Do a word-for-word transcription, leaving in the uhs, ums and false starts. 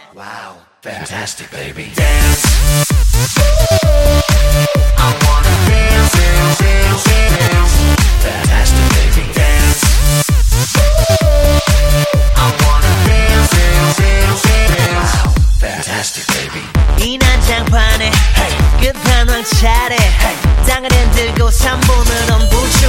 Wow, fantastic, baby. Dance. I wanna dance, dance, dance, dance. Fantastic, baby. Dance. I wanna dance, dance, dance, dance. Wow, fantastic, baby. 이 난장판에 Hey. 끝판왕 차례 Hey. 땅을 흔들고 삼 분은 엄부중